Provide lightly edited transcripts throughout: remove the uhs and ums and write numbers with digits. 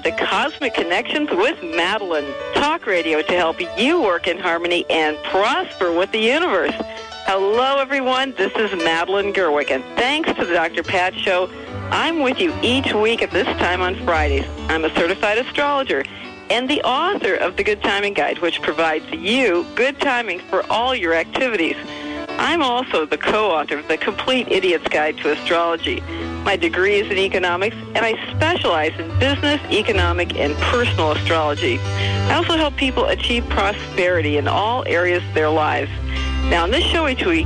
to Cosmic Connections with Madeline, talk radio to help you work in harmony and prosper with the universe. Hello, everyone. This is Madeline Gerwick, and thanks to the Dr. Pat Show, I'm with you each week at this time on Fridays. I'm a certified astrologer and the author of the Good Timing Guide, which provides you good timing for all your activities. I'm also the co-author of the Complete Idiot's Guide to Astrology. My degree is in economics, and I specialize in business, economic, and personal astrology. I also help people achieve prosperity in all areas of their lives. Now, in this show each week,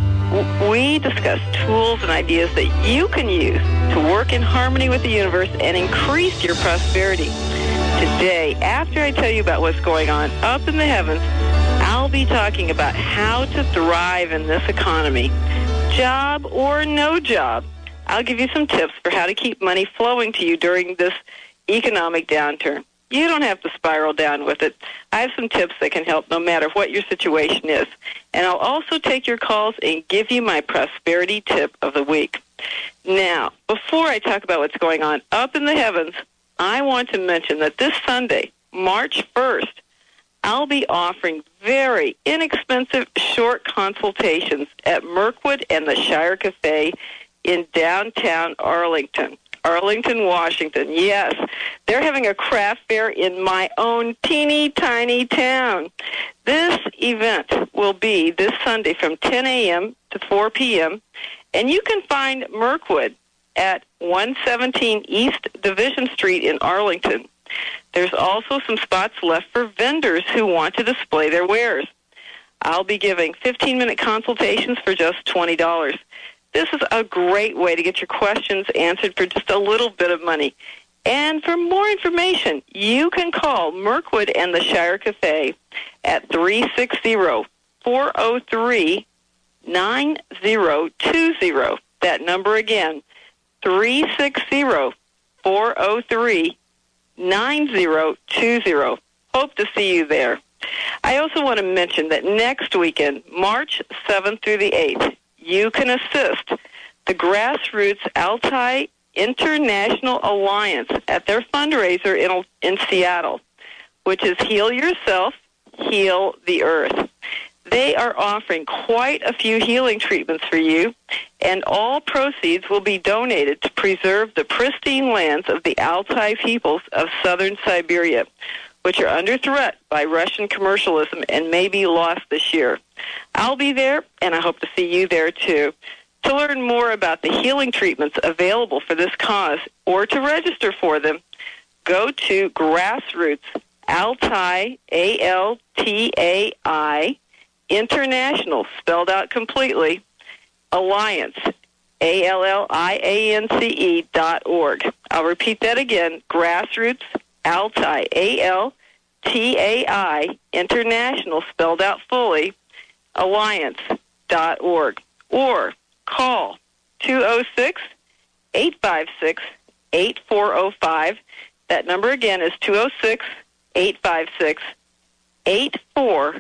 we discuss tools and ideas that you can use to work in harmony with the universe and increase your prosperity. Today, after I tell you about what's going on up in the heavens, I'll be talking about how to thrive in this economy. Job or no job, I'll give you some tips for how to keep money flowing to you during this economic downturn. You don't have to spiral down with it. I have some tips that can help no matter what your situation is. And I'll also take your calls and give you my prosperity tip of the week. Now, before I talk about what's going on up in the heavens, I want to mention that this Sunday, March 1st, I'll be offering very inexpensive short consultations at Mirkwood and the Shire Cafe in downtown Arlington, Washington. Yes, they're having a craft fair in my own teeny tiny town. This event will be this Sunday from 10 a.m. to 4 p.m., and you can find Mirkwood at 117 East Division Street in Arlington. There's also some spots left for vendors who want to display their wares. I'll be giving 15-minute consultations for just $20. This is a great way to get your questions answered for just a little bit of money. And for more information, you can call Mirkwood and the Shire Cafe at 360-403-9020. That number again, 360-403-9020. Hope to see you there. I also want to mention that next weekend, March 7th through the 8th, you can assist the Grassroots Altai International Alliance at their fundraiser in Seattle, which is Heal Yourself, Heal the Earth. They are offering quite a few healing treatments for you, and all proceeds will be donated to preserve the pristine lands of the Altai peoples of southern Siberia, which are under threat by Russian commercialism and may be lost this year. I'll be there, and I hope to see you there, too. To learn more about the healing treatments available for this cause or to register for them, go to Grassroots Altai, A-L-T-A-I, International, spelled out completely, Alliance, ALLIANCE.org. I'll repeat that again, Grassroots Altai, A-L-T-A-I, International, spelled out fully, Alliance.org. Or call 206-856-8405. That number again is 206-856-8405.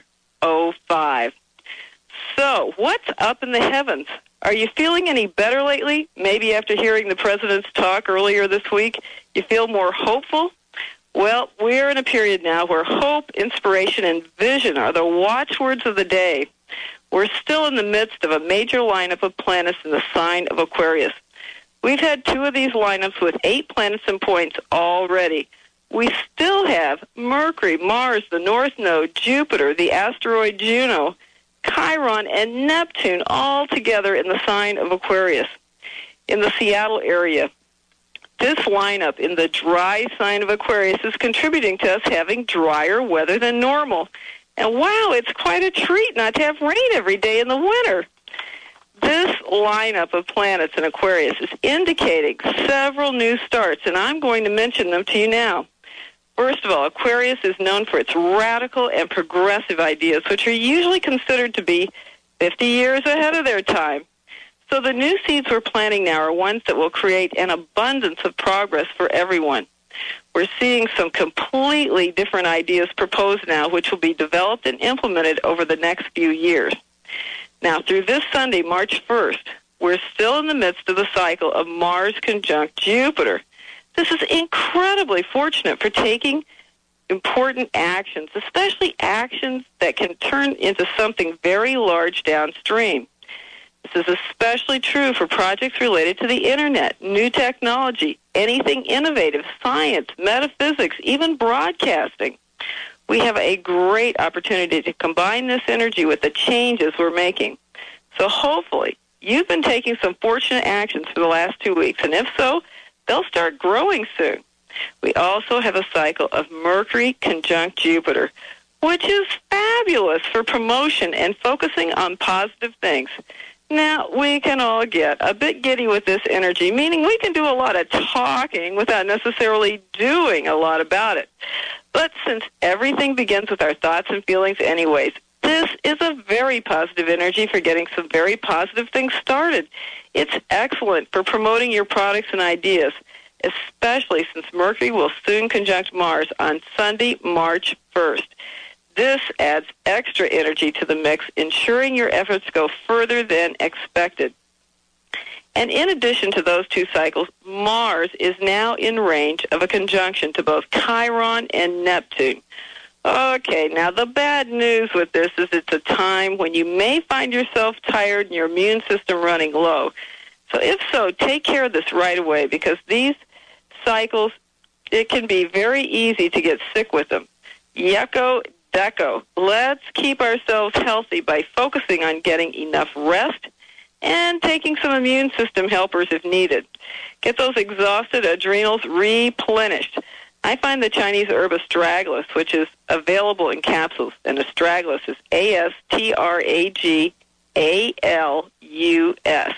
So, what's up in the heavens? Are you feeling any better lately? Maybe after hearing the president's talk earlier this week, you feel more hopeful? Well, we're in a period now where hope, inspiration, and vision are the watchwords of the day. We're still in the midst of a major lineup of planets in the sign of Aquarius. We've had 2 of these lineups with 8 planets and points already. We still have Mercury, Mars, the North Node, Jupiter, the asteroid Juno, Chiron, and Neptune all together in the sign of Aquarius. In the Seattle area, this lineup in the dry sign of Aquarius is contributing to us having drier weather than normal. And wow, it's quite a treat not to have rain every day in the winter. This lineup of planets in Aquarius is indicating several new starts, and I'm going to mention them to you now. First of all, Aquarius is known for its radical and progressive ideas, which are usually considered to be 50 years ahead of their time. So the new seeds we're planting now are ones that will create an abundance of progress for everyone. We're seeing some completely different ideas proposed now, which will be developed and implemented over the next few years. Now, through this Sunday, March 1st, we're still in the midst of the cycle of Mars conjunct Jupiter. This is incredibly fortunate for taking important actions, especially actions that can turn into something very large downstream. This is especially true for projects related to the Internet, new technology, anything innovative, science, metaphysics, even broadcasting. We have a great opportunity to combine this energy with the changes we're making. So hopefully, you've been taking some fortunate actions for the last 2 weeks, and if so, they'll start growing soon. We also have a cycle of Mercury conjunct Jupiter, which is fabulous for promotion and focusing on positive things. Now, we can all get a bit giddy with this energy, meaning we can do a lot of talking without necessarily doing a lot about it. But since everything begins with our thoughts and feelings anyways, this is a very positive energy for getting some very positive things started. It's excellent for promoting your products and ideas, especially since Mercury will soon conjunct Mars on Sunday, March 1st. This adds extra energy to the mix, ensuring your efforts go further than expected. And in addition to those two cycles, Mars is now in range of a conjunction to both Chiron and Neptune. Okay, now the bad news with this is it's a time when you may find yourself tired and your immune system running low. So if so, take care of this right away, because these cycles, it can be very easy to get sick with them. Yucko Deco. Let's keep ourselves healthy by focusing on getting enough rest and taking some immune system helpers if needed. Get those exhausted adrenals replenished. I find the Chinese herb astragalus, which is available in capsules, and astragalus is astragalus.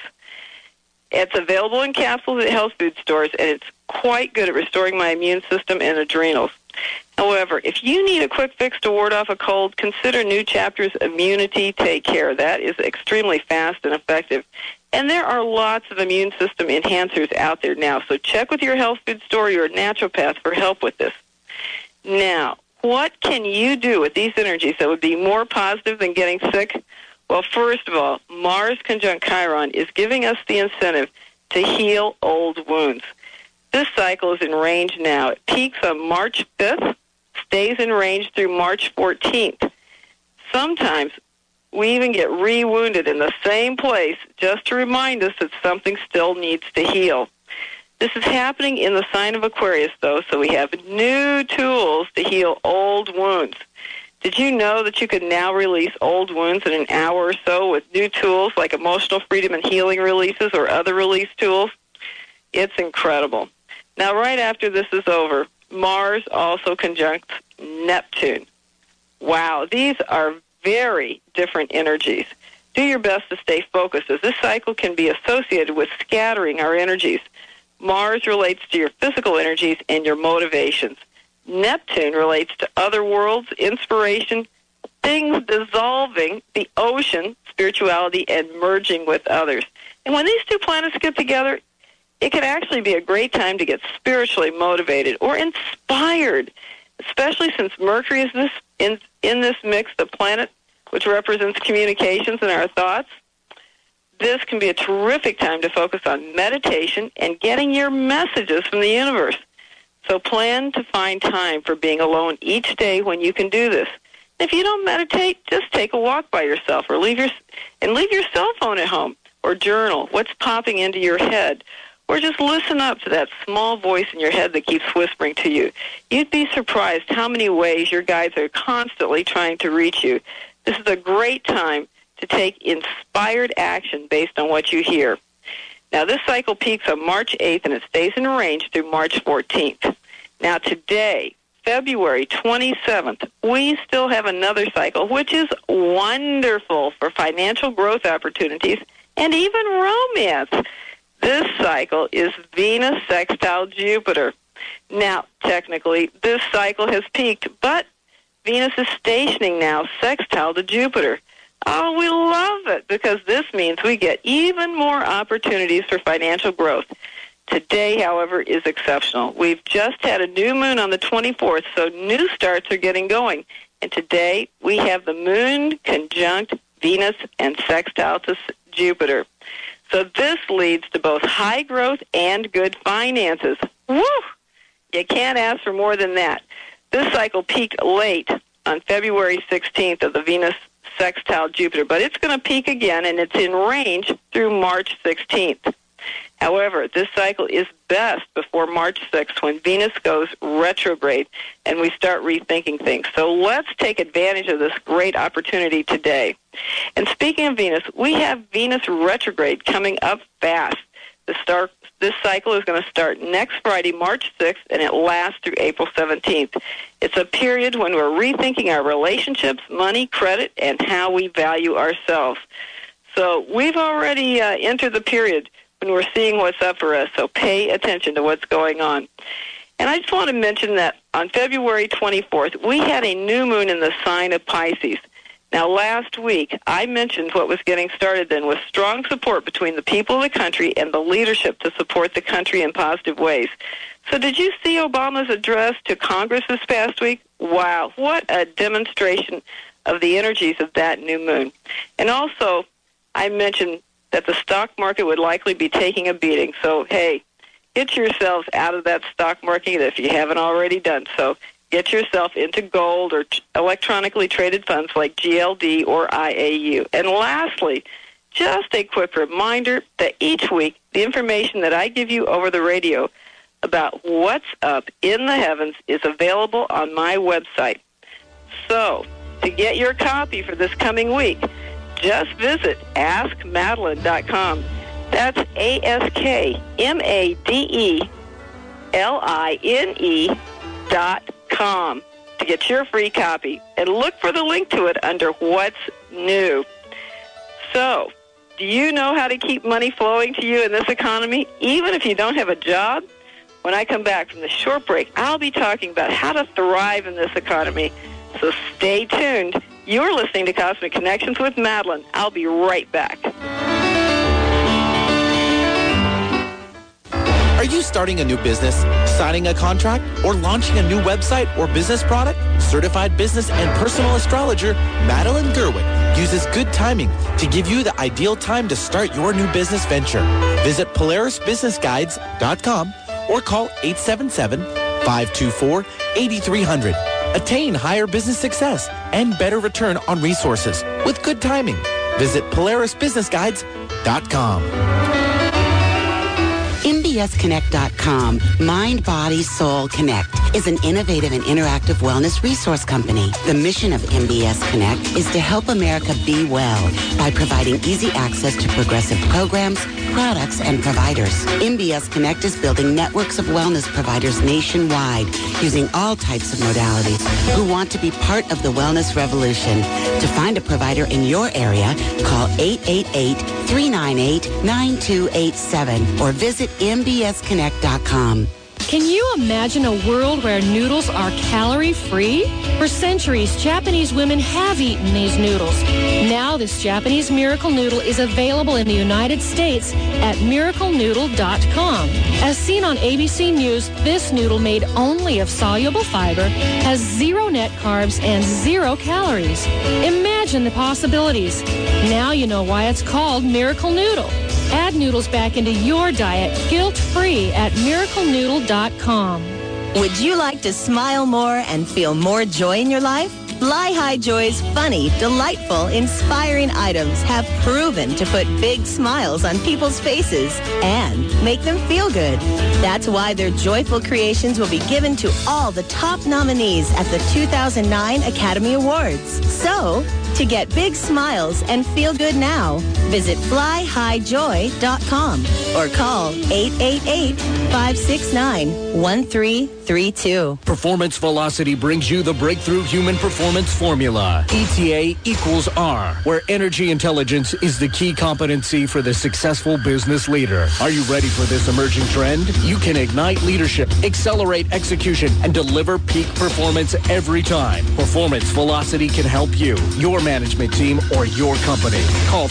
It's available in capsules at health food stores, and it's quite good at restoring my immune system and adrenals. However, if you need a quick fix to ward off a cold, consider New Chapter's Immunity Take Care. That is extremely fast and effective. And there are lots of immune system enhancers out there now, so check with your health food store or your naturopath for help with this. Now, what can you do with these energies that would be more positive than getting sick? Well, first of all, Mars conjunct Chiron is giving us the incentive to heal old wounds. This cycle is in range now. It peaks on March 5th, stays in range through March 14th. Sometimes we even get re-wounded in the same place just to remind us that something still needs to heal. This is happening in the sign of Aquarius, though, so we have new tools to heal old wounds. Did you know that you can now release old wounds in an hour or so with new tools like emotional freedom and healing releases or other release tools? It's incredible. Now, right after this is over, Mars also conjuncts Neptune. Wow, these are very different energies. Do your best to stay focused, as this cycle can be associated with scattering our energies. Mars relates to your physical energies and your motivations. Neptune relates to other worlds, inspiration, things dissolving, the ocean, spirituality, and merging with others. And when these two planets get together, it can actually be a great time to get spiritually motivated or inspired, especially since Mercury is in this mix, the planet which represents communications and our thoughts. This can be a terrific time to focus on meditation and getting your messages from the universe. So plan to find time for being alone each day when you can do this. If you don't meditate, just take a walk by yourself or leave your cell phone at home, or journal what's popping into your head, or just listen up to that small voice in your head that keeps whispering to you. You'd be surprised how many ways your guides are constantly trying to reach you. This is a great time to take inspired action based on what you hear. Now, this cycle peaks on March 8th, and it stays in range through March 14th. Now, today, February 27th, we still have another cycle, which is wonderful for financial growth opportunities and even romance. This cycle is Venus sextile Jupiter. Now, technically, this cycle has peaked, but Venus is stationing now sextile to Jupiter. Oh, we love it, because this means we get even more opportunities for financial growth. Today, however, is exceptional. We've just had a new moon on the 24th, so new starts are getting going. And today, we have the moon conjunct Venus and sextile to Jupiter. So this leads to both high growth and good finances. Woo! You can't ask for more than that. This cycle peaked late on February 16th of the Venus sextile Jupiter, but it's going to peak again, and it's in range through March 16th. However, this cycle is best before March 6th when Venus goes retrograde and we start rethinking things. So let's take advantage of this great opportunity today. And speaking of Venus, we have Venus retrograde coming up fast. This cycle is going to start next Friday, March 6th, and it lasts through April 17th. It's a period when we're rethinking our relationships, money, credit, and how we value ourselves. So we've already entered the period when we're seeing what's up for us, so pay attention to what's going on. And I just want to mention that on February 24th, we had a new moon in the sign of Pisces. Now, last week, I mentioned what was getting started then with strong support between the people of the country and the leadership to support the country in positive ways. So did you see Obama's address to Congress this past week? Wow, what a demonstration of the energies of that new moon. And also, I mentioned that the stock market would likely be taking a beating. So, hey, get yourselves out of that stock market if you haven't already done so. Get yourself into gold or electronically traded funds like GLD or IAU. And lastly, just a quick reminder that each week, the information that I give you over the radio about what's up in the heavens is available on my website. So, to get your copy for this coming week, just visit AskMadeline.com. That's AskMadeline.com to get your free copy. And look for the link to it under What's New. So, do you know how to keep money flowing to you in this economy, even if you don't have a job? When I come back from the short break, I'll be talking about how to thrive in this economy. So stay tuned. You're listening to Cosmic Connections with Madeline. I'll be right back. Are you starting a new business, signing a contract, or launching a new website or business product? Certified business and personal astrologer Madeline Gerwick uses good timing to give you the ideal time to start your new business venture. Visit PolarisBusinessGuides.com or call 877-524-8300. Attain higher business success and better return on resources with good timing. Visit PolarisBusinessGuides.com. MBSConnect.com, Mind, Body, Soul Connect, is an innovative and interactive wellness resource company. The mission of MBS Connect is to help America be well by providing easy access to progressive programs, products, and providers. MBS Connect is building networks of wellness providers nationwide using all types of modalities who want to be part of the wellness revolution. To find a provider in your area, call 888-398-9287 or visit mbsconnect.com. Can you imagine a world where noodles are calorie-free? For centuries, Japanese women have eaten these noodles. Now this Japanese miracle noodle is available in the United States at miraclenoodle.com. As seen on ABC News, this noodle made only of soluble fiber has 0 net carbs and 0 calories. Imagine the possibilities. Now you know why it's called Miracle Noodle. Add noodles back into your diet guilt-free at miraclenoodle.com. Would you like to smile more and feel more joy in your life? Fly High Joy's funny, delightful, inspiring items have proven to put big smiles on people's faces and make them feel good. That's why their joyful creations will be given to all the top nominees at the 2009 Academy Awards. So, to get big smiles and feel good now, visit flyhighjoy.com or call 888-569-1332. Performance Velocity brings you the breakthrough human performance formula. ETA equals R, where energy intelligence is the key competency for the successful business leader. Are you ready for this emerging trend? You can ignite leadership, accelerate execution, and deliver peak performance every time. Performance Velocity can help you, your management team, or your company. Call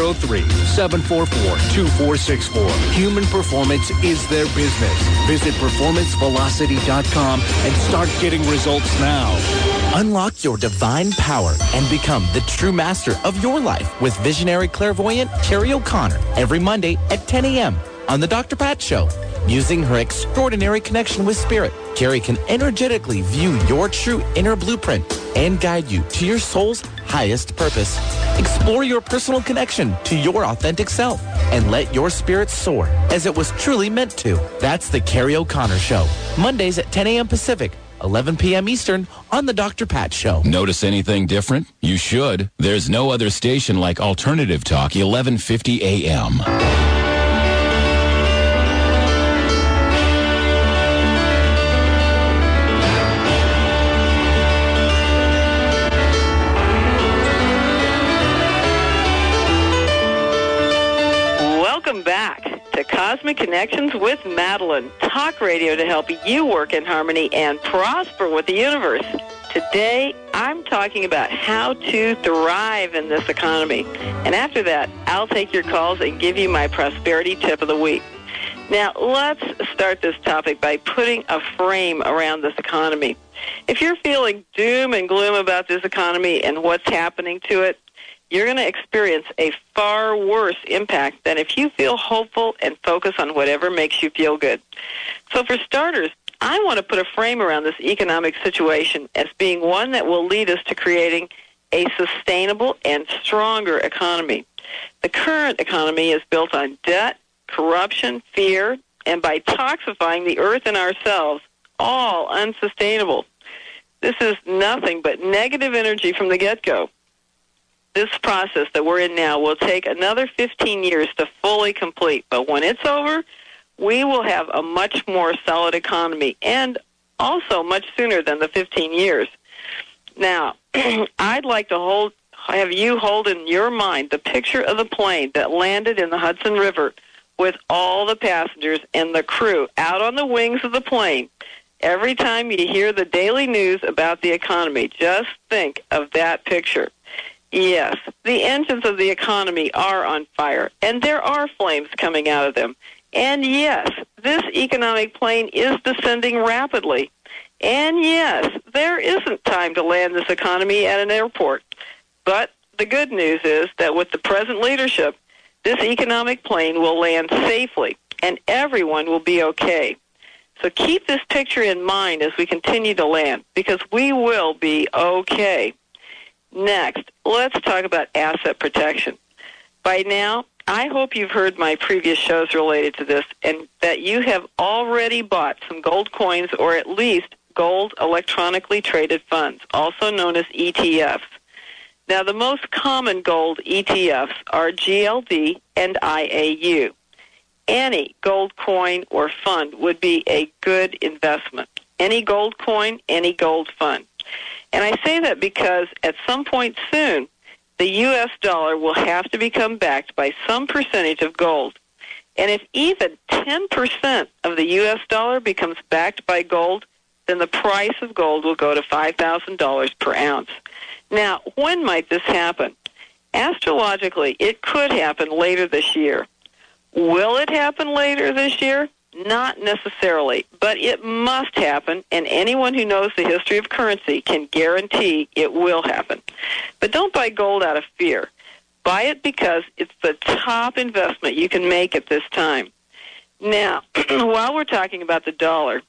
303-744-2464. Human performance is their business. Visit performancevelocity.com and start getting results now. Unlock your divine power and become the true master of your life with visionary clairvoyant Terry O'Connor every Monday at 10 a.m. on the Dr. Pat Show. Using her extraordinary connection with Spirit, Carrie can energetically view your true inner blueprint and guide you to your soul's highest purpose. Explore your personal connection to your authentic self and let your spirit soar as it was truly meant to. That's the Carrie O'Connor Show. Mondays at 10 a.m. Pacific, 11 p.m. Eastern on the Dr. Pat Show. Notice anything different? You should. There's no other station like Alternative Talk, 1150 a.m. Welcome back to Cosmic Connections with Madeline, talk radio to help you work in harmony and prosper with the universe. Today, I'm talking about how to thrive in this economy. And after that, I'll take your calls and give you my prosperity tip of the week. Now, let's start this topic by putting a frame around this economy. If you're feeling doom and gloom about this economy and what's happening to it, you're going to experience a far worse impact than if you feel hopeful and focus on whatever makes you feel good. So for starters, I want to put a frame around this economic situation as being one that will lead us to creating a sustainable and stronger economy. The current economy is built on debt, corruption, fear, and by toxifying the earth and ourselves, all unsustainable. This is nothing but negative energy from the get-go. This process that we're in now will take another 15 years to fully complete. But when it's over, we will have a much more solid economy and also much sooner than the 15 years. Now, I'd like to have you hold in your mind the picture of the plane that landed in the Hudson River with all the passengers and the crew out on the wings of the plane. Every time you hear the daily news about the economy, just think of that picture. Yes, the engines of the economy are on fire, and there are flames coming out of them. And yes, this economic plane is descending rapidly. And yes, there isn't time to land this economy at an airport. But the good news is that with the present leadership, this economic plane will land safely, and everyone will be okay. So keep this picture in mind as we continue to land, because we will be okay. Next, let's talk about asset protection. By now, I hope you've heard my previous shows related to this and that you have already bought some gold coins or at least gold electronically traded funds, also known as ETFs. Now, the most common gold ETFs are GLD and IAU. Any gold coin or fund would be a good investment. Any gold coin, any gold fund. And I say that because at some point soon, the U.S. dollar will have to become backed by some percentage of gold. And if even 10% of the U.S. dollar becomes backed by gold, then the price of gold will go to $5,000 per ounce. Now, when might this happen? Astrologically, it could happen later this year. Will it happen later this year? Not necessarily, but it must happen, and anyone who knows the history of currency can guarantee it will happen. But don't buy gold out of fear. Buy it because it's the top investment you can make at this time. Now, while we're talking about the dollar,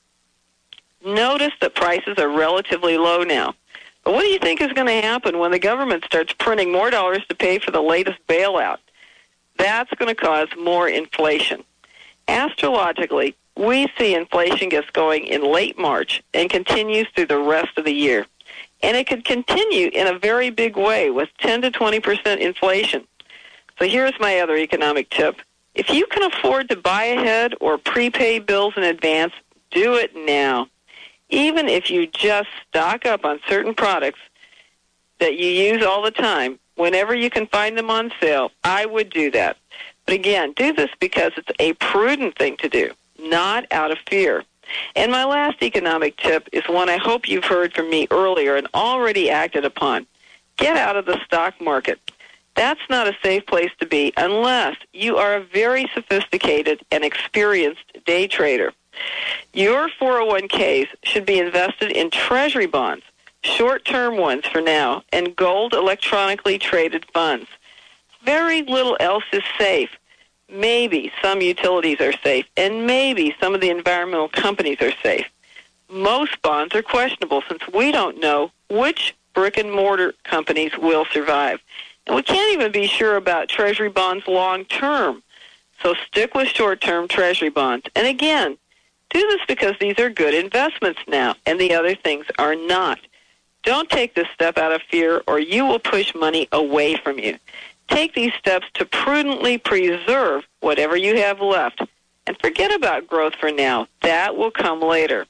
notice that prices are relatively low now. But what do you think is going to happen when the government starts printing more dollars to pay for the latest bailout? That's going to cause more inflation. Astrologically, we see inflation gets going in late March and continues through the rest of the year. And it could continue in a very big way with 10 to 20% inflation. So here's my other economic tip. If you can afford to buy ahead or prepay bills in advance, do it now. Even if you just stock up on certain products that you use all the time, whenever you can find them on sale, I would do that. But again, do this because it's a prudent thing to do, not out of fear. And my last economic tip is one I hope you've heard from me earlier and already acted upon. Get out of the stock market. That's not a safe place to be unless you are a very sophisticated and experienced day trader. Your 401ks should be invested in treasury bonds, short-term ones for now, and gold electronically traded funds. Very little else is safe. maybe some utilities are safe, and maybe some of the environmental companies are safe. Most bonds are questionable since we don't know which brick-and-mortar companies will survive. And we can't even be sure about Treasury bonds long-term. So stick with short-term Treasury bonds. And again, do this because these are good investments now, and the other things are not. Don't take this step out of fear, or you will push money away from you. Take these steps to prudently preserve whatever you have left, and forget about growth for now. That will come later.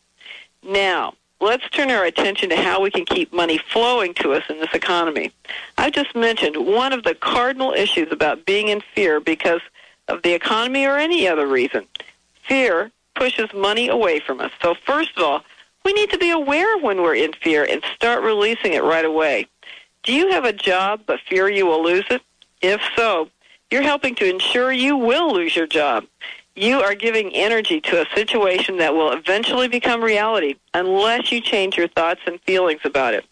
Now, let's turn our attention to how we can keep money flowing to us in this economy. I just mentioned one of the cardinal issues about being in fear because of the economy or any other reason. Fear pushes money away from us. So first of all, we need to be aware when we're in fear and start releasing it right away. Do you have a job but fear you will lose it? If so, you're helping to ensure you will lose your job. You are giving energy to a situation that will eventually become reality unless you change your thoughts and feelings about it.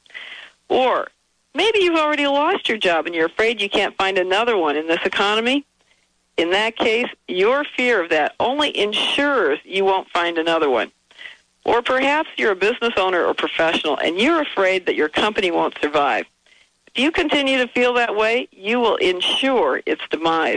Or maybe you've already lost your job and you're afraid you can't find another one in this economy. In that case, your fear of that only ensures you won't find another one. Or perhaps you're a business owner or professional and you're afraid that your company won't survive. If you continue to feel that way, you will ensure its demise.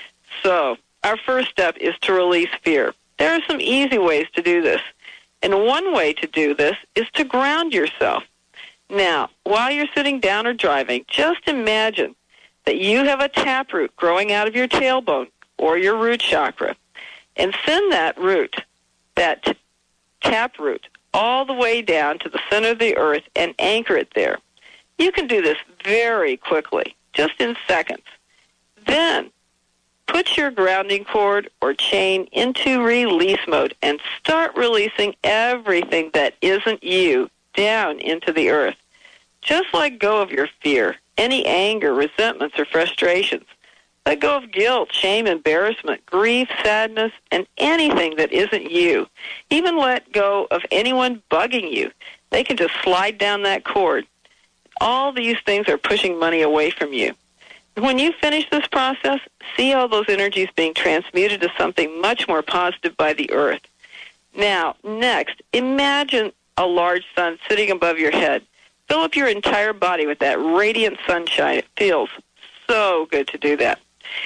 So, our first step is to release fear. There are some easy ways to do this. And one way to do this is to ground yourself. Now, while you're sitting down or driving, just imagine that you have a taproot growing out of your tailbone or your root chakra. And send that root, that taproot, all the way down to the center of the earth and anchor it there. You can do this very quickly, just in seconds. Then, put your grounding cord or chain into release mode and start releasing everything that isn't you down into the earth. Just let go of your fear, any anger, resentments, or frustrations. Let go of guilt, shame, embarrassment, grief, sadness, and anything that isn't you. Even let go of anyone bugging you. They can just slide down that cord. All these things are pushing money away from you. When you finish this process, see all those energies being transmuted to something much more positive by the earth. Now, next, imagine a large sun sitting above your head. Fill up your entire body with that radiant sunshine. It feels so good to do that.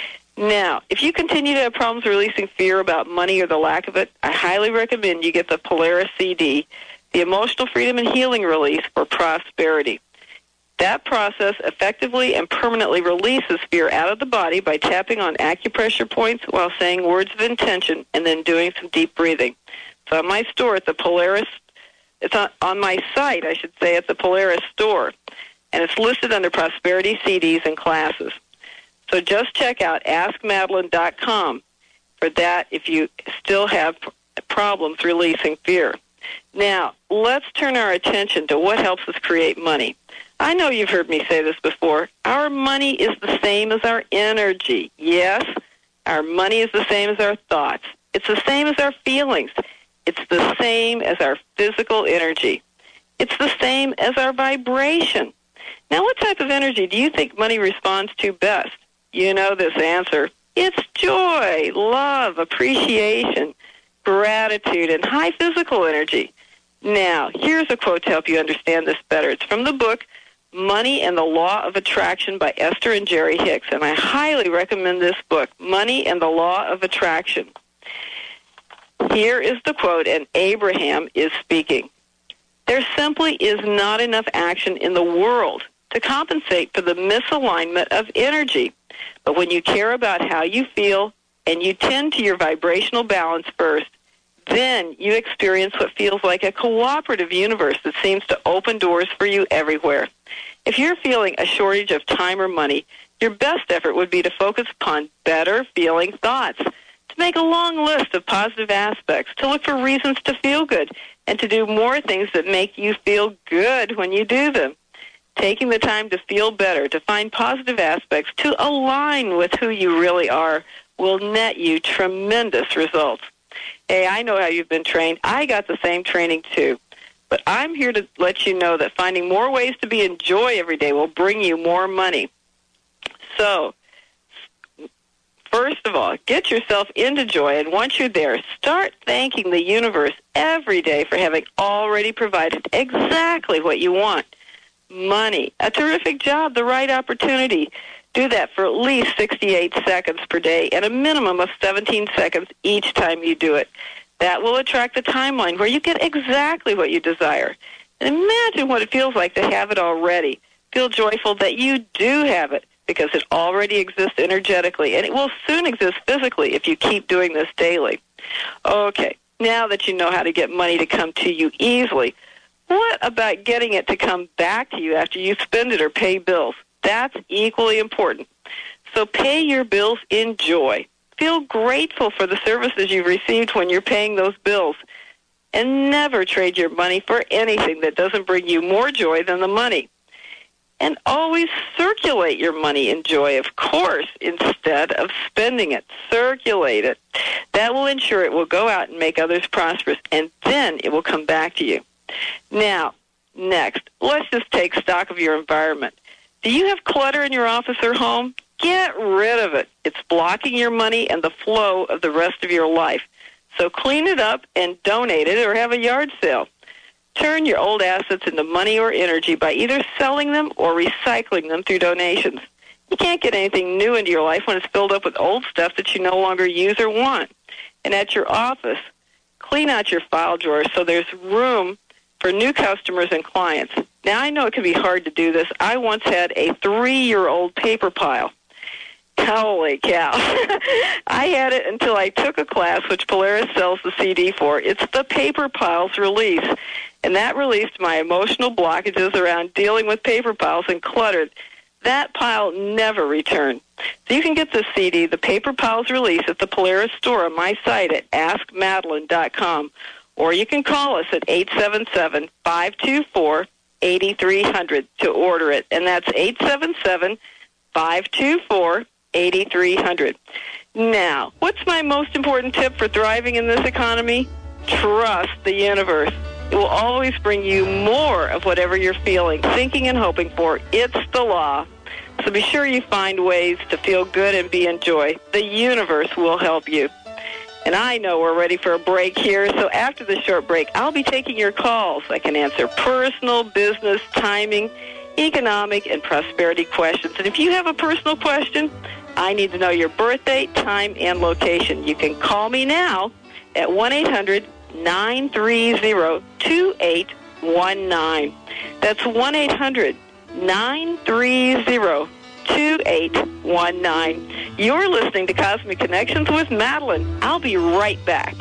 Now, if you continue to have problems releasing fear about money or the lack of it, I highly recommend you get the Polaris CD, the Emotional Freedom and Healing Release for Prosperity. That process effectively and permanently releases fear out of the body by tapping on acupressure points while saying words of intention and then doing some deep breathing. So on my store at the Polaris, it's on my site, I should say, at the Polaris store, and it's listed under Prosperity CDs and classes. So just check out AskMadeline.com for that if you still have problems releasing fear. Now, let's turn our attention to what helps us create money. I know you've heard me say this before. Our money is the same as our energy. Yes, our money is the same as our thoughts. It's the same as our feelings. It's the same as our physical energy. It's the same as our vibration. Now, what type of energy do you think money responds to best? You know this answer. It's joy, love, appreciation, gratitude, and high physical energy. Now, here's a quote to help you understand this better. It's from the book Money and the Law of Attraction by Esther and Jerry Hicks, and I highly recommend this book, Money and the Law of Attraction. Here is the quote, and Abraham is speaking. There simply is not enough action in the world to compensate for the misalignment of energy. But when you care about how you feel and you tend to your vibrational balance first, then you experience what feels like a cooperative universe that seems to open doors for you everywhere. If you're feeling a shortage of time or money, your best effort would be to focus upon better feeling thoughts, to make a long list of positive aspects, to look for reasons to feel good, and to do more things that make you feel good when you do them. Taking the time to feel better, to find positive aspects, to align with who you really are, will net you tremendous results. Hey, I know how you've been trained. I got the same training too. But I'm here to let you know that finding more ways to be in joy every day will bring you more money. So, First of all, get yourself into joy, and once you're there, start thanking the universe every day for having already provided exactly what you want. Money, a terrific job, the right opportunity. Do that for at least 68 seconds per day and a minimum of 17 seconds each time you do it. That will attract the timeline where you get exactly what you desire. And imagine what it feels like to have it already. Feel joyful that you do have it because it already exists energetically, and it will soon exist physically if you keep doing this daily. Okay, now that you know how to get money to come to you easily, what about getting it to come back to you after you spend it or pay bills? That's equally important. So pay your bills in joy. Feel grateful for the services you've received when you're paying those bills. And never trade your money for anything that doesn't bring you more joy than the money. And always circulate your money in joy, of course, instead of spending it. Circulate it. That will ensure it will go out and make others prosperous, and then it will come back to you. Now, next, let's just take stock of your environment. Do you have clutter in your office or home? Get rid of it. It's blocking your money and the flow of the rest of your life. So clean it up and donate it or have a yard sale. Turn your old assets into money or energy by either selling them or recycling them through donations. You can't get anything new into your life when it's filled up with old stuff that you no longer use or want. And at your office, clean out your file drawers so there's room for new customers and clients. Now, I know it can be hard to do this. I once had a 3-year-old paper pile. Holy cow. I had it until I took a class, which Polaris sells the CD for. It's the Paper Piles Release. And that released my emotional blockages around dealing with paper piles and cluttered. That pile never returned. So you can get this CD, The Paper Piles Release, at the Polaris store on my site at AskMadeline.com. Or you can call us at 877-524-8300 to order it. And that's 877-524-8300. Now, what's my most important tip for thriving in this economy? Trust the universe. It will always bring you more of whatever you're feeling, thinking, and hoping for. It's the law. So be sure you find ways to feel good and be in joy. The universe will help you. And I know we're ready for a break here, so after the short break, I'll be taking your calls. I can answer personal, business, timing, economic, and prosperity questions. And if you have a personal question, I need to know your birthday, time, and location. You can call me now at 1-800-930-2819. That's 1-800-930-2819. You're listening to Cosmic Connections with Madeline. I'll be right back.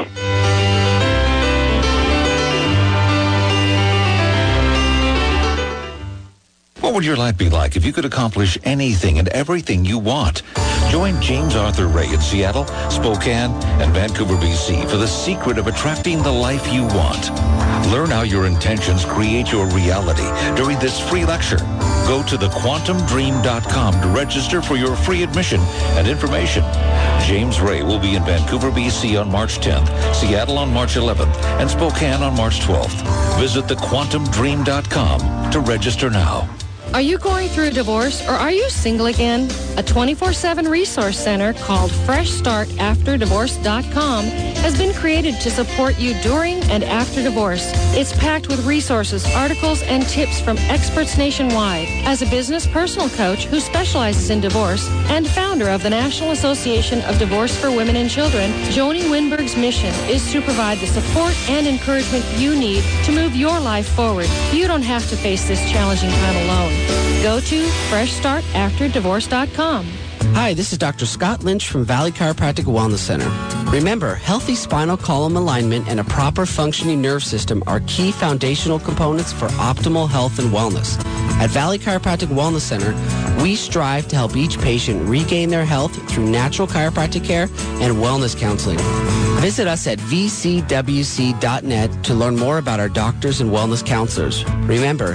What would your life be like if you could accomplish anything and everything you want? Join James Arthur Ray in Seattle, Spokane, and Vancouver, BC for the secret of attracting the life you want. Learn how your intentions create your reality during this free lecture. Go to thequantumdream.com to register for your free admission and information. James Ray will be in Vancouver, BC on March 10th, Seattle on March 11th, and Spokane on March 12th. Visit thequantumdream.com to register now. Are you going through a divorce or are you single again? A 24/7 resource center called FreshStartAfterDivorce.com has been created to support you during and after divorce. It's packed with resources, articles, and tips from experts nationwide. As a business personal coach who specializes in divorce and founder of the National Association of Divorce for Women and Children, Joni Winberg's mission is to provide the support and encouragement you need to move your life forward. You don't have to face this challenging time alone. Go to FreshStartAfterDivorce.com. Hi, this is Dr. Scott Lynch from Valley Chiropractic Wellness Center. Remember, healthy spinal column alignment and a proper functioning nerve system are key foundational components for optimal health and wellness. At Valley Chiropractic Wellness Center, we strive to help each patient regain their health through natural chiropractic care and wellness counseling. Visit us at vcwc.net to learn more about our doctors and wellness counselors. Remember,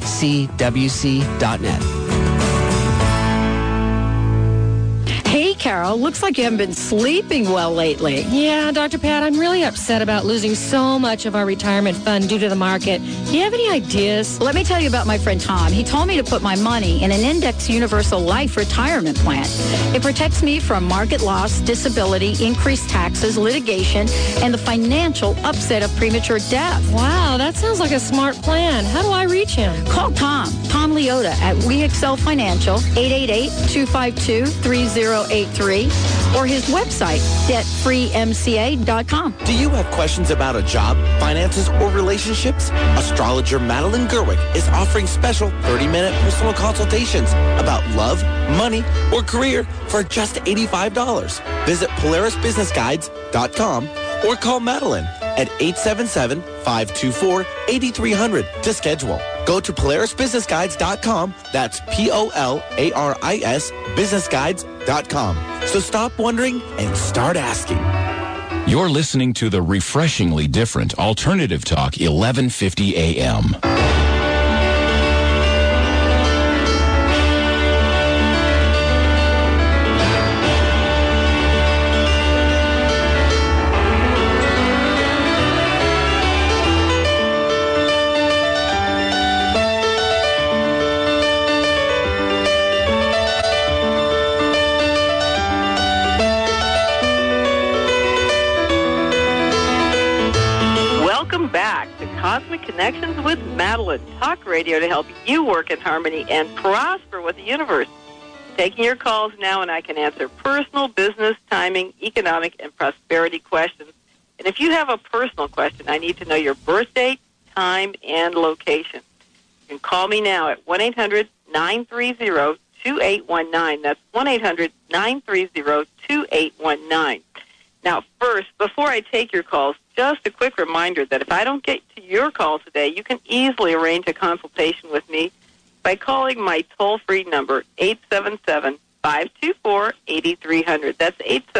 vcwc.net. Carol. Looks like you haven't been sleeping well lately. Yeah, Dr. Pat, I'm really upset about losing so much of our retirement fund due to the market. Do you have any ideas? Let me tell you about my friend Tom. He told me to put my money in an Index Universal Life retirement plan. It protects me from market loss, disability, increased taxes, litigation, and the financial upset of premature death. Wow, that sounds like a smart plan. How do I reach him? Call Tom Leota at We Excel Financial, 888-252-3083, or his website, debtfreemca.com. Do you have questions about a job, finances, or relationships? Astrologer Madeline Gerwick is offering special 30-minute personal consultations about love, money, or career for just $85. Visit PolarisBusinessGuides.com or call Madeline at 877-524-8300 to schedule. Go to PolarisBusinessGuides.com. That's Polaris businessguides.com. So stop wondering and start asking. You're listening to the refreshingly different Alternative Talk 1150 AM. Cosmic Connections with Madeline. Talk radio to help you work in harmony and prosper with the universe. Taking your calls now, and I can answer personal, business, timing, economic, and prosperity questions. And if you have a personal question, I need to know your birth date, time, and location. You can call me now at 1-800-930-2819. That's 1-800-930-2819. Now, first, before I take your calls, just a quick reminder that if I don't get to your call today, you can easily arrange a consultation with me by calling my toll-free number, 877-524-8300. That's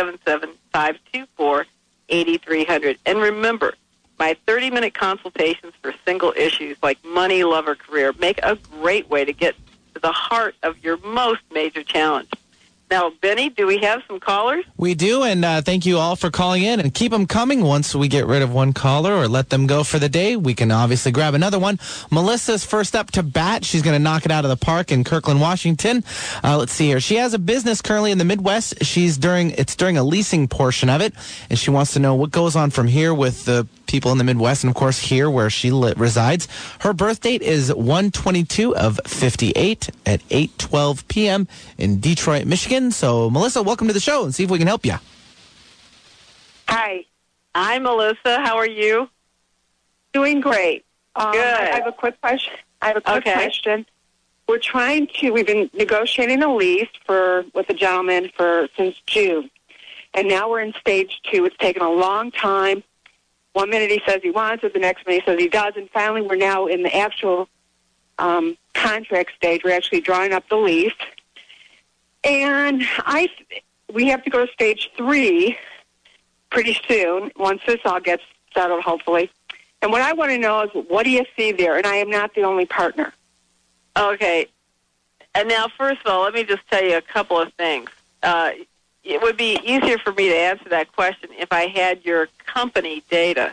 877-524-8300. And remember, my 30-minute consultations for single issues like money, love, or career make a great way to get to the heart of your most major challenge. Now, Benny, do we have some callers? We do, and thank you all for calling in, and keep them coming. Once we get rid of one caller or let them go for the day, we can obviously grab another one. Melissa's first up to bat. She's going to knock it out of the park in Kirkland, Washington. Let's see here. She has a business currently in the Midwest. It's during a leasing portion of it, and she wants to know what goes on from here with the people in the Midwest, and of course here where she resides. Her birth date is 1/22/58 at 8:12 p.m. in Detroit, Michigan. So, Melissa, welcome to the show and see if we can help you. Hi. Hi, Melissa. How are you? Doing great. Good. I have a quick question. Question. We've been negotiating a lease with a gentleman since June. And now we're in stage 2. It's taken a long time. One minute he says he wants it, the next minute he says he does, and finally we're now in the actual contract stage. We're actually drawing up the lease. And we have to go to stage 3 pretty soon, once this all gets settled, hopefully. And what I want to know is, what do you see there? And I am not the only partner. Okay. And now, first of all, let me just tell you a couple of things. It would be easier for me to answer that question if I had your company data.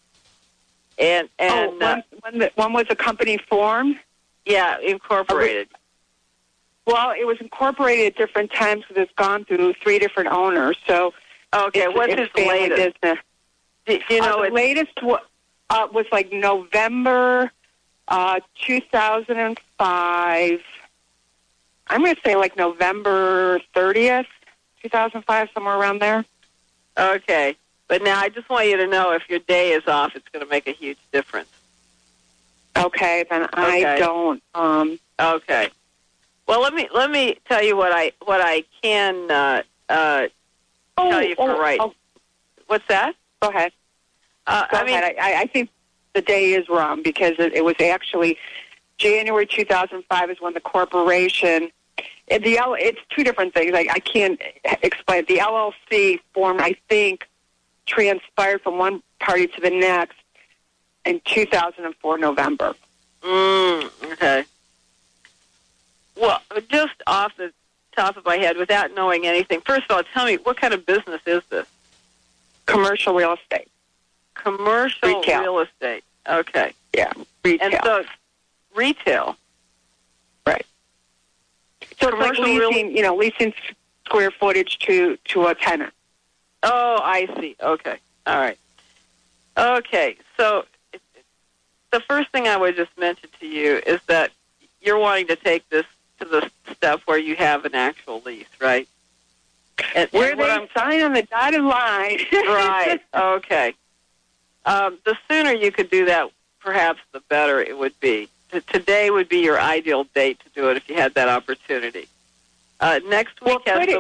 One was a company form? Yeah, incorporated. Well, it was incorporated at different times because it's gone through 3 different owners. So, okay, what's his latest? Business. Do you know the latest was like November 2005. I'm going to say like November 30th, 2005, somewhere around there. Okay. But now I just want you to know if your day is off, it's going to make a huge difference. Okay, then I don't. Okay. Well, let me tell you what I can tell you for right. What's that? Go ahead. I think the day is wrong because it was actually January 2005 is when the corporation. It's 2 different things. I can't explain. The LLC form, I think, transpired from one party to the next in 2004 November. Okay. Well, just off the top of my head, without knowing anything, first of all, tell me, what kind of business is this? Commercial real estate. Commercial Retail. real estate. Okay. Yeah, retail. And so, retail. Right. So it's like leasing, leasing square footage to a tenant. Oh, I see. Okay. All right. Okay. So the first thing I would just mention to you is that you're wanting to take this to the step where you have an actual lease, right? Where they sign on the dotted line. Right. Okay. The sooner you could do that, perhaps the better it would be. Today would be your ideal date to do it if you had that opportunity. Next week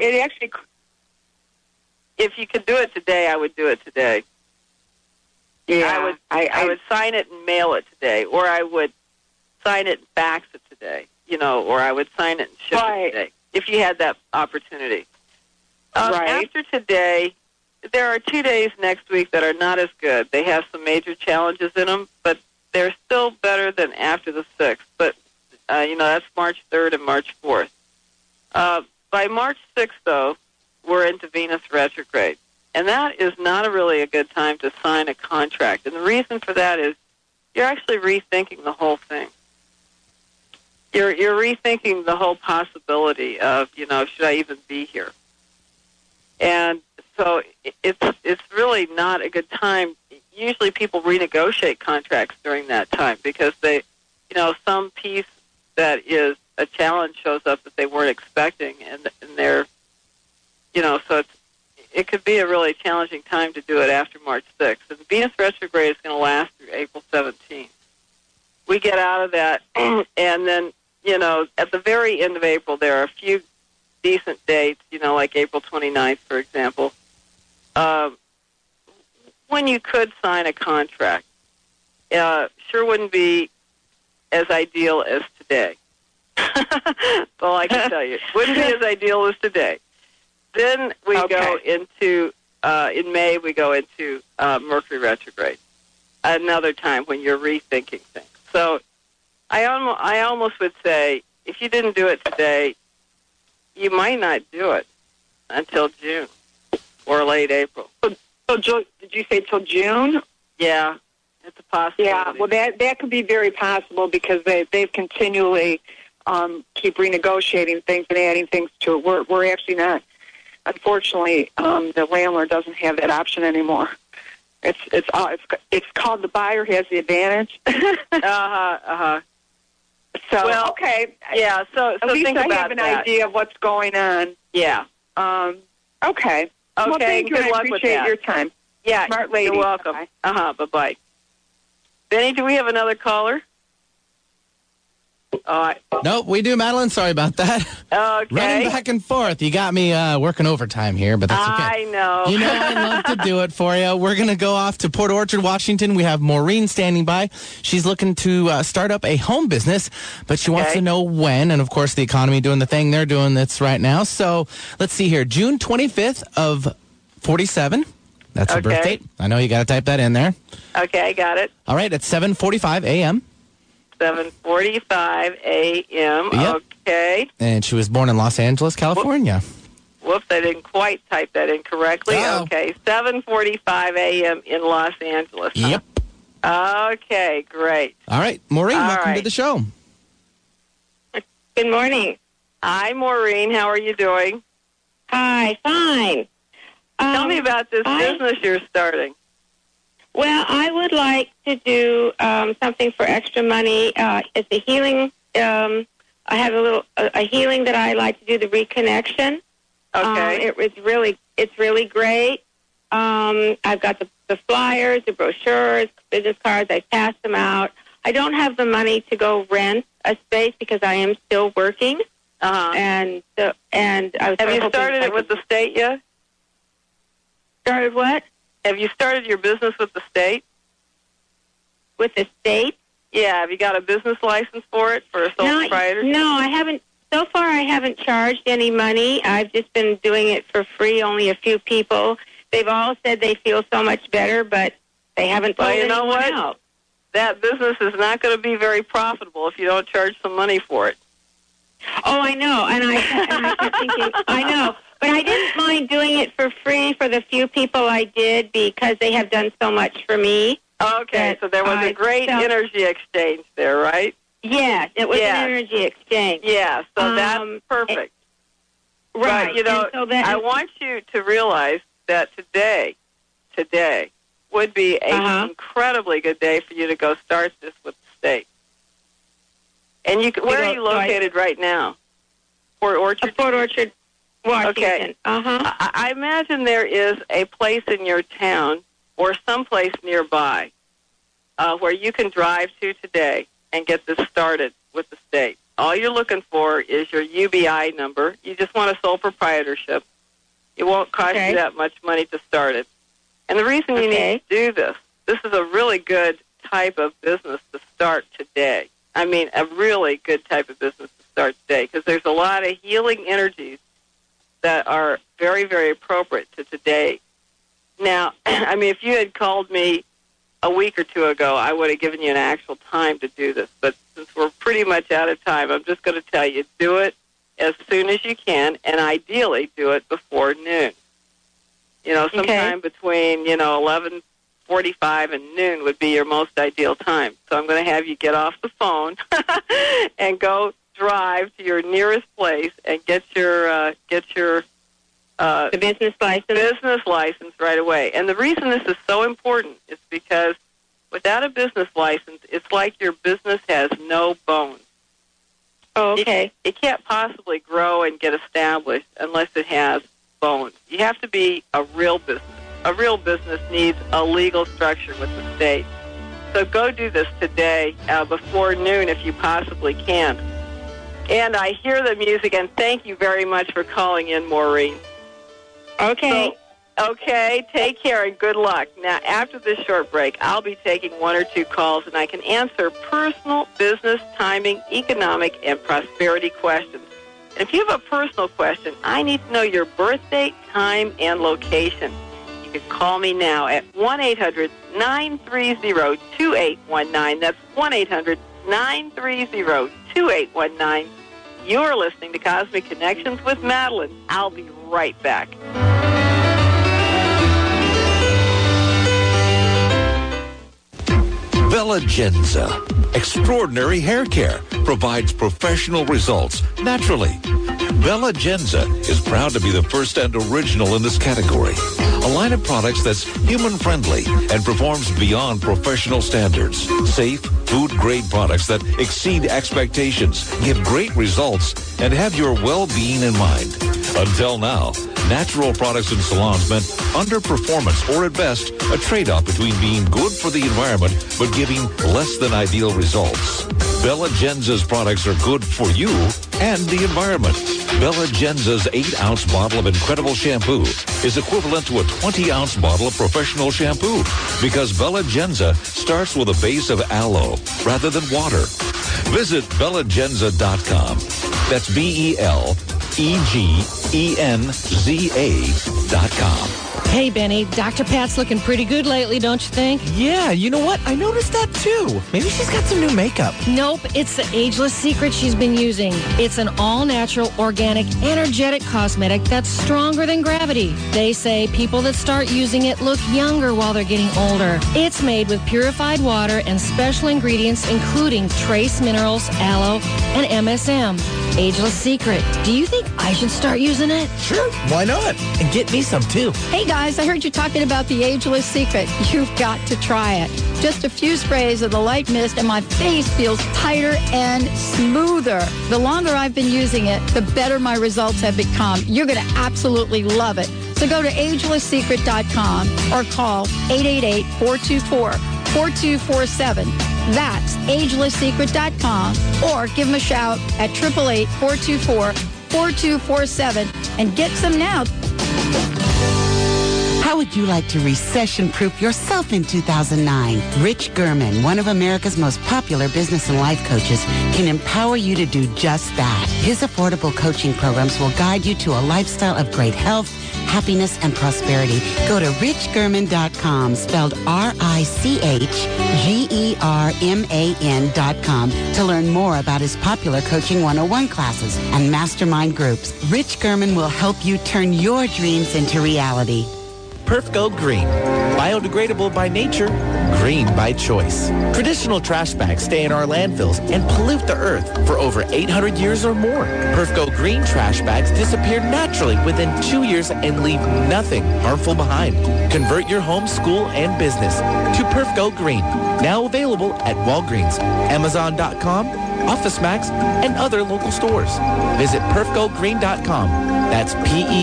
if you could do it today, I would do it today. Yeah, I would sign it and mail it today, or I would sign it and fax it today, or I would sign it and ship it today, if you had that opportunity. After today, there are 2 days next week that are not as good. They have some major challenges in them, but they're still better than after the 6th. But, that's March 3rd and March 4th. By March 6th, though, we're into Venus retrograde. And that is not really a good time to sign a contract. And the reason for that is you're actually rethinking the whole thing. You're rethinking the whole possibility of, should I even be here? And so it's really not a good time. Usually people renegotiate contracts during that time because they, some piece that is a challenge shows up that they weren't expecting, and they're, so it could be a really challenging time to do it after March 6th. And the Venus retrograde is going to last through April 17th. We get out of that, and then, at the very end of April, there are a few decent dates, like April 29th, for example, when you could sign a contract. Sure wouldn't be as ideal as today. That's all I can tell you. Wouldn't be as ideal as today. Then we go into, in May, we go into Mercury retrograde, another time when you're rethinking things. So I almost would say, if you didn't do it today, you might not do it until June or late April. So did you say till June? Yeah, it's a possibility. Yeah, well, that could be very possible because they've continually keep renegotiating things and adding things to it. We're actually not. Unfortunately, the landlord doesn't have that option anymore. It's called the buyer has the advantage. So okay, yeah. So at least think I about have an that. idea of what's going on. Yeah. Okay. Well, thank you. Good I luck with appreciate that. your time. Yeah. Smart lady. You're welcome. Bye bye. Benny, do we have another caller? Nope, we do, Madeline. Sorry about that. Okay. Running back and forth. You got me working overtime here, but that's okay. I know. I'd love to do it for you. We're going to go off to Port Orchard, Washington. We have Maureen standing by. She's looking to start up a home business, but she wants to know when. And, of course, the economy doing the thing they're doing that's right now. So let's see here. June 25th of 47. That's her birth date. I know you got to type that in there. Okay, got it. All right, at 7:45 a.m. 7:45 a.m. Yep. Okay. And she was born in Los Angeles, California. Whoops, I didn't quite type that in correctly. Uh-oh. Okay, 7:45 a.m. in Los Angeles. Yep. Okay, great. All right, Maureen, All welcome right. to the show. Good morning. Hi, Maureen. How are you doing? Hi, fine. Tell me about this business you're starting. Well, I would like to do something for extra money. It's a healing. I have a healing that I like to do, the reconnection. Okay. It's really great. I've got the flyers, the brochures, business cards. I pass them out. I don't have the money to go rent a space because I am still working. And I was. Have you started it with the state yet? Started what? Have you started your business with the state? With the state? Yeah. Have you got a business license for it for a sole proprietor? No, I haven't. So far, I haven't charged any money. I've just been doing it for free. Only a few people. They've all said they feel so much better, but they haven't told anyone else. That business is not going to be very profitable if you don't charge some money for it. Oh, I know, and I kept thinking, I know. But I didn't mind doing it for free for the few people I did because they have done so much for me. Okay, so there was a great energy exchange there, right? Yes, it was an energy exchange. Yeah, so that's perfect. Right. But, you know, I want you to realize that today would be an incredibly good day for you to go start this with the state. And where are you located right now? Port Orchard? Port Orchard, Washington. Okay. I imagine there is a place in your town or someplace nearby where you can drive to today and get this started with the state. All you're looking for is your UBI number. You just want a sole proprietorship. It won't cost you that much money to start it. And the reason you need to do this is a really good type of business to start today. I mean, a really good type of business to start today because there's a lot of healing energies that are very, very appropriate to today. Now, I mean, if you had called me a week or two ago, I would have given you an actual time to do this. But since we're pretty much out of time, I'm just going to tell you, do it as soon as you can, and ideally do it before noon. You know, sometime between, 11:45 and noon would be your most ideal time. So I'm going to have you get off the phone and go drive to your nearest place and get your the business license. Business license right away. And the reason this is so important is because without a business license, it's like your business has no bones. Oh, okay. It can't possibly grow and get established unless it has bones. You have to be a real business. A real business needs a legal structure with the state. So go do this today before noon if you possibly can. And I hear the music, and thank you very much for calling in, Maureen. Okay. So, take care and good luck. Now, after this short break, I'll be taking one or two calls, and I can answer personal, business, timing, economic, and prosperity questions. And if you have a personal question, I need to know your birth date, time, and location. You can call me now at 1-800-930-2819. That's 1-800-930-2819. You're listening to Cosmic Connections with Madeline. I'll be right back. Bella Genza, extraordinary hair care, provides professional results naturally. Bella Genza is proud to be the first and original in this category. A line of products that's human-friendly and performs beyond professional standards. Safe, food-grade products that exceed expectations, give great results, and have your well-being in mind. Until now, natural products in salons meant underperformance or, at best, a trade-off between being good for the environment but giving less than ideal results. Bella Genza's products are good for you and the environment. Bella Genza's 8-ounce bottle of incredible shampoo is equivalent to a 20-ounce bottle of professional shampoo because Bella Genza starts with a base of aloe rather than water. Visit BellaGenza.com. That's BellaGenza.com. Hey, Benny, Dr. Pat's looking pretty good lately, don't you think? Yeah, you know what? I noticed that too. Maybe she's got some new makeup. Nope, it's the Ageless Secret she's been using. It's an all-natural, organic, energetic cosmetic that's stronger than gravity. They say people that start using it look younger while they're getting older. It's made with purified water and special ingredients including trace minerals, aloe, and MSM. Ageless Secret. Do you think I should start using it? Sure, why not? And get me some too. Hey guys, I heard you talking about the Ageless Secret. You've got to try it. Just a few sprays of the light mist and my face feels tighter and smoother. The longer I've been using it, the better my results have become. You're going to absolutely love it. So go to agelesssecret.com or call 888-424-4247. That's agelesssecret.com or give them a shout at 888-424-4247 and get some now. How would you like to recession-proof yourself in 2009? Rich Gurman, one of America's most popular business and life coaches, can empower you to do just that. His affordable coaching programs will guide you to a lifestyle of great health, happiness, and prosperity. Go to richgerman.com, spelled RICHGERMAN.com, to learn more about his popular Coaching 101 classes and mastermind groups. Rich German will help you turn your dreams into reality. PerfGo Green. Biodegradable by nature, green by choice. Traditional trash bags stay in our landfills and pollute the earth for over 800 years or more. PerfGo Green trash bags disappear naturally within 2 years and leave nothing harmful behind. Convert your home, school, and business to PerfGo Green. Now available at Walgreens, Amazon.com, OfficeMax, and other local stores. Visit perfgogreen.com. That's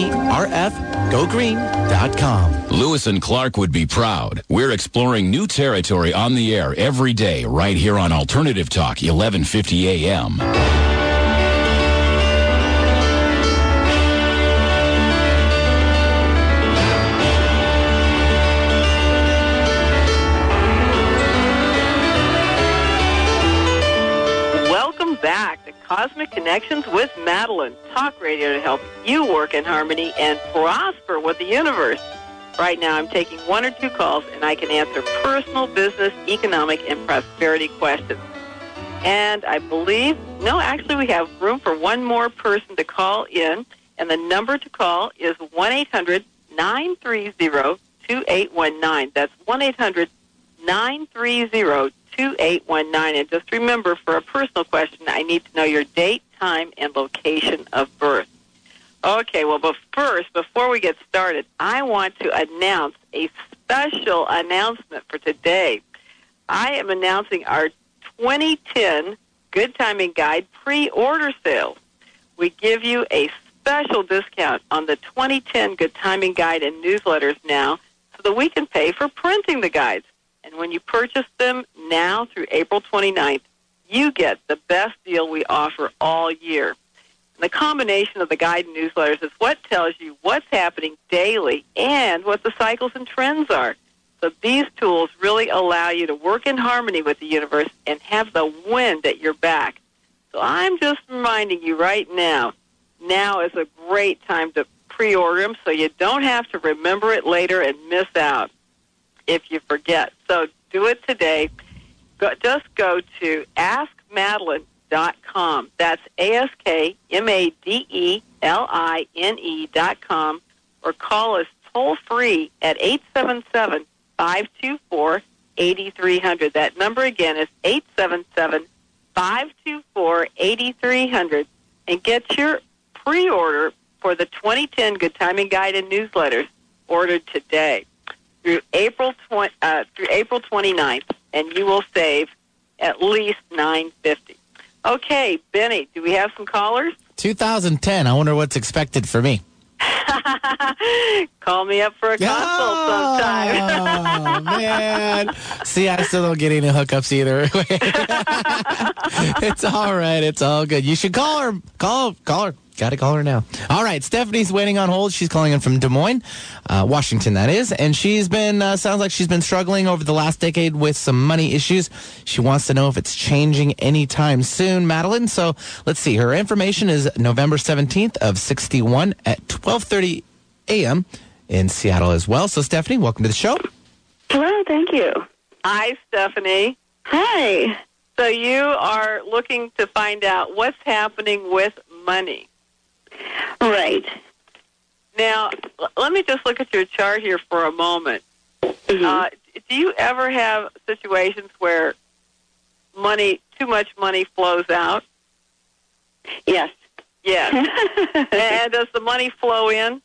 PERFGoGreen.com. Lewis and Clark would be proud. We're exploring new territory on the air every day right here on Alternative Talk, 1150 AM. Welcome back to Cosmic Connections with Madeline. Talk radio to help you work in harmony and prosper with the universe. Right now, I'm taking 1 or 2 calls, and I can answer personal, business, economic, and prosperity questions. And I believe, actually we have room for one more person to call in, and the number to call is 1-800-930-2819. That's 1-800-930-2819. And just remember, for a personal question, I need to know your date, time, and location of birth. Okay, well, but first, before we get started, I want to announce a special announcement for today. I am announcing our 2010 Good Timing Guide pre-order sale. We give you a special discount on the 2010 Good Timing Guide and newsletters now so that we can pay for printing the guides. And when you purchase them now through April 29th, you get the best deal we offer all year. The combination of the guide and newsletters is what tells you what's happening daily and what the cycles and trends are. So these tools really allow you to work in harmony with the universe and have the wind at your back. So I'm just reminding you right now is a great time to pre-order them so you don't have to remember it later and miss out if you forget. So do it today. Just go to AskMadeline.com. That's AskMadeline.com, or call us toll free at 877-524-8300. That number again is 877-524-8300, and get your pre-order for the 2010 Good Timing Guide and newsletters ordered today through April 29th, and you will save at least $9.50. Okay, Benny, do we have some callers? 2010. I wonder what's expected for me. Call me up for a consult sometime. Oh, man. See, I still don't get any hookups either. It's all right. It's all good. You should call her. Call her. Got to call her now. All right, Stephanie's waiting on hold. She's calling in from Des Moines, Washington, that is. And she's been, sounds like she's been struggling over the last decade with some money issues. She wants to know if it's changing anytime soon, Madeline. So let's see. Her information is November 17th of 61 at 12:30 a.m. in Seattle as well. So, Stephanie, welcome to the show. Hello, thank you. Hi, Stephanie. Hi. So you are looking to find out what's happening with money. Right. Now, let me just look at your chart here for a moment. Mm-hmm. Do you ever have situations where too much money flows out? Yes. Yes. And does the money flow in?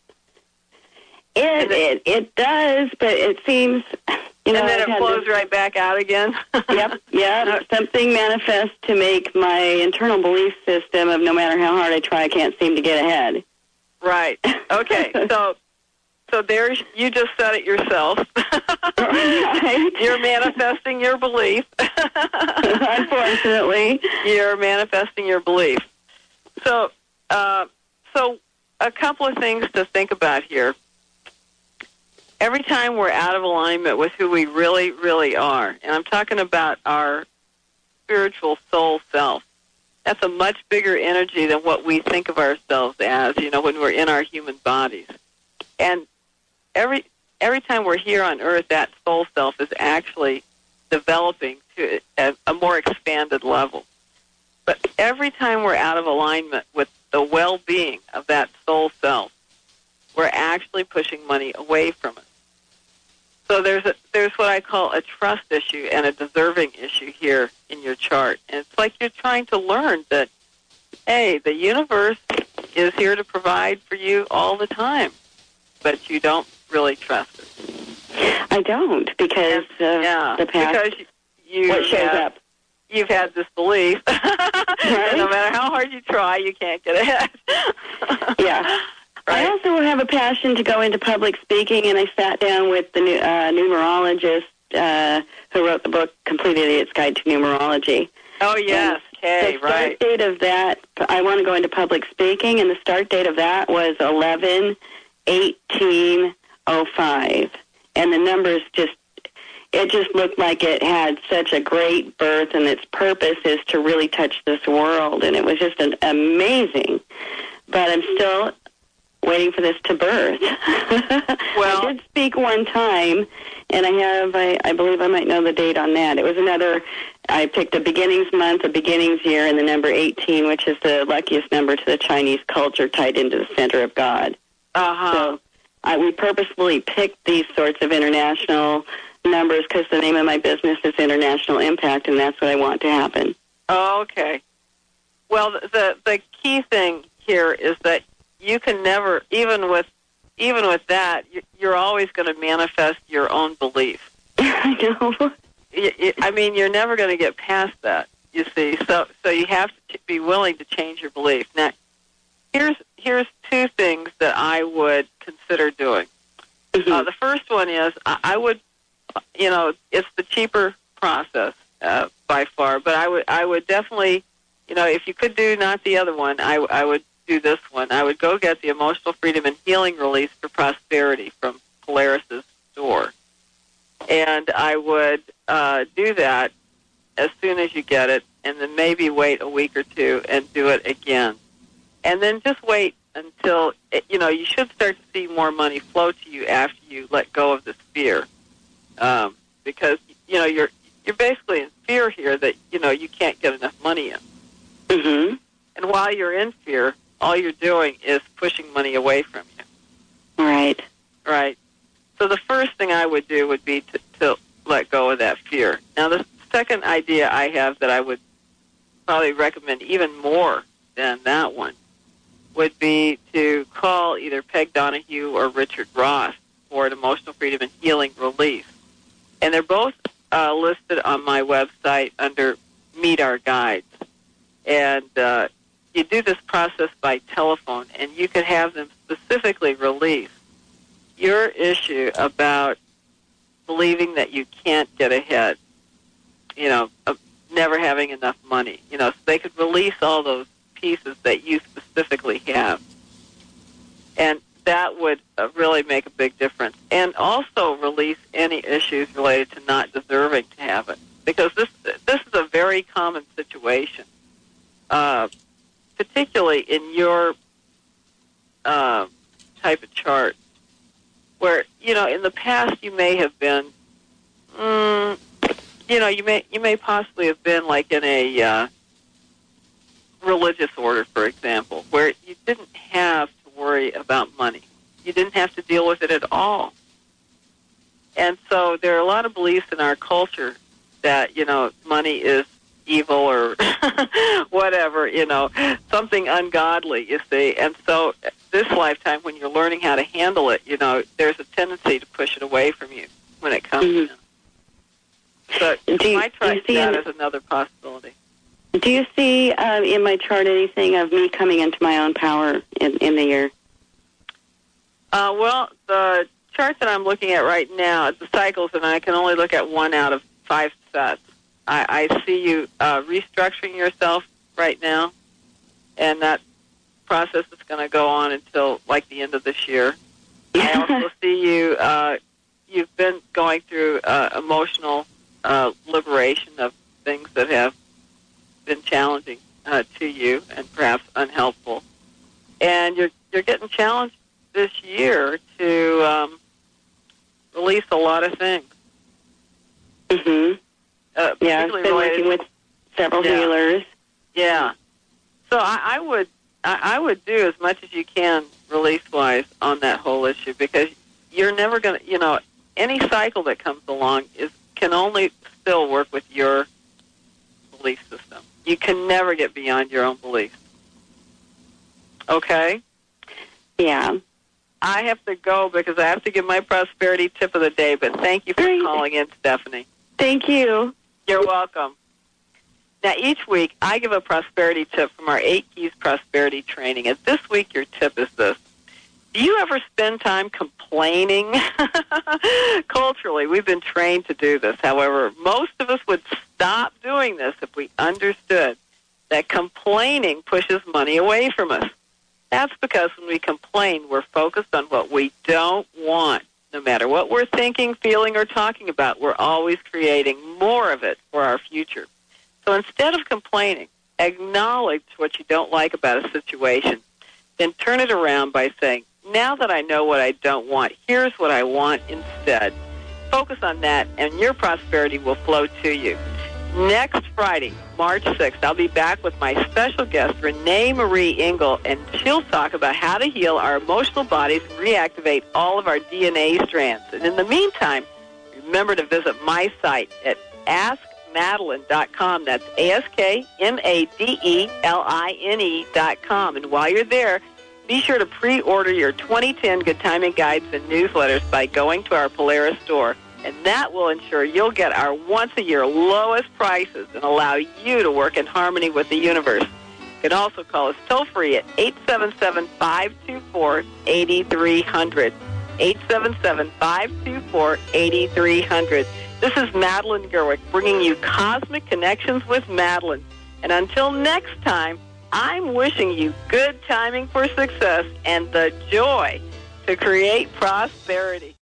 It does, but it seems... and then it flows right back out again? Yep. Something manifests to make my internal belief system of no matter how hard I try, I can't seem to get ahead. Right. Okay. So there, you just said it yourself. Right. You're manifesting your belief. Unfortunately. You're manifesting your belief. So a couple of things to think about here. Every time we're out of alignment with who we really, really are, and I'm talking about our spiritual soul self, that's a much bigger energy than what we think of ourselves as, when we're in our human bodies. And every time we're here on Earth, that soul self is actually developing to a more expanded level. But every time we're out of alignment with the well-being of that soul self, we're actually pushing money away from it. So there's what I call a trust issue and a deserving issue here in your chart. And it's like you're trying to learn that, hey, the universe is here to provide for you all the time, but you don't really trust it. I don't, because the past. Because you what shows up. You've had this belief that no matter how hard you try, you can't get ahead. Yeah. Right. I also have a passion to go into public speaking, and I sat down with the numerologist who wrote the book, Complete Idiot's Guide to Numerology. Oh, yes. Okay, the start date of that, I want to go into public speaking, and the start date of that was 11/18/05. And the numbers it just looked like it had such a great birth, and its purpose is to really touch this world. And it was just amazing. But I'm still waiting for this to birth. Well, I did speak one time, and I believe I might know the date on that. It was I picked a beginnings month, a beginnings year, and the number 18, which is the luckiest number to the Chinese culture, tied into the center of God. So we purposefully picked these sorts of international numbers because the name of my business is International Impact, and that's what I want to happen. Oh, okay. Well, the key thing here is that you can never, even with that, you're always going to manifest your own belief. I know. I mean, you're never going to get past that, you see. So you have to be willing to change your belief. Now, here's two things that I would consider doing. Mm-hmm. The first one is I would, it's the cheaper process by far, but I would definitely, if you could do not the other one, I would do this one. I would go get the Emotional Freedom and Healing Release for Prosperity from Polaris's store. And I would do that as soon as you get it, and then maybe wait a week or two and do it again. And then just wait until, you should start to see more money flow to you after you let go of this fear. Because, you're basically in fear here that, you can't get enough money in. Mm-hmm. And while you're in fear, all you're doing is pushing money away from you. Right. Right. So the first thing I would do would be to let go of that fear. Now, the second idea I have that I would probably recommend even more than that one would be to call either Peg Donahue or Richard Ross for an Emotional Freedom and Healing Release. And they're both listed on my website under Meet Our Guides. And you do this process by telephone, and you could have them specifically release your issue about believing that you can't get ahead, of never having enough money. So they could release all those pieces that you specifically have. And that would really make a big difference. And also release any issues related to not deserving to have it. Because this is a very common situation, particularly in your type of chart, where, in the past you may have been, you may possibly have been like in a religious order, for example, where you didn't have to worry about money. You didn't have to deal with it at all. And so there are a lot of beliefs in our culture that, money is evil or whatever, something ungodly, you see. And so this lifetime, when you're learning how to handle it, there's a tendency to push it away from you when it comes in. So you might try that as another possibility. Do you see in my chart anything of me coming into my own power in the year? Well, the chart that I'm looking at right now, the cycles, and I can only look at 1 out of 5 sets. I see you restructuring yourself right now, and that process is going to go on until, like, the end of this year. I also see you, you've been going through emotional liberation of things that have been challenging to you and perhaps unhelpful. And you're getting challenged this year to release a lot of things. Mm-hmm. Yeah, I've been working with several healers. Yeah. So I would do as much as you can release-wise on that whole issue, because you're never going to, any cycle that comes along can only still work with your belief system. You can never get beyond your own beliefs. Okay? Yeah. I have to go because I have to give my prosperity tip of the day, but thank you for calling in, Stephanie. Thank you. You're welcome. Now, each week, I give a prosperity tip from our 8 Keys Prosperity Training, and this week your tip is this. Do you ever spend time complaining? Culturally, we've been trained to do this. However, most of us would stop doing this if we understood that complaining pushes money away from us. That's because when we complain, we're focused on what we don't want. No matter what we're thinking, feeling, or talking about, we're always creating more of it for our future. So instead of complaining, acknowledge what you don't like about a situation. Then turn it around by saying, now that I know what I don't want, here's what I want instead. Focus on that, and your prosperity will flow to you. Next Friday, March 6th, I'll be back with my special guest, Renee Marie Engel, and she'll talk about how to heal our emotional bodies and reactivate all of our DNA strands. And in the meantime, remember to visit my site at AskMadeline.com. That's AskMadeline.com. And while you're there, be sure to pre-order your 2010 Good Timing Guides and newsletters by going to our Polaris store. And that will ensure you'll get our once-a-year lowest prices and allow you to work in harmony with the universe. You can also call us toll-free at 877-524-8300. 877-524-8300. This is Madeline Gerwick bringing you Cosmic Connections with Madeline. And until next time, I'm wishing you good timing for success and the joy to create prosperity.